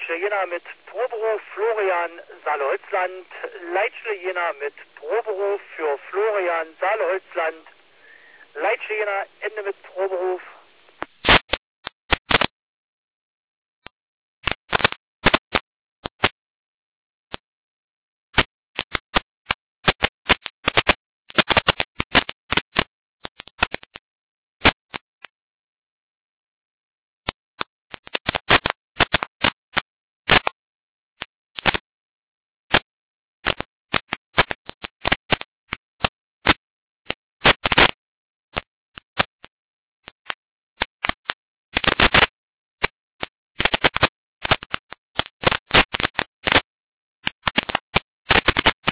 Leitschle Jena mit Proberuf Florian Saale-Holzland. Leitschle Jena mit Proberuf für Florian Saale-Holzland. Leitschle Jena Ende mit Proberuf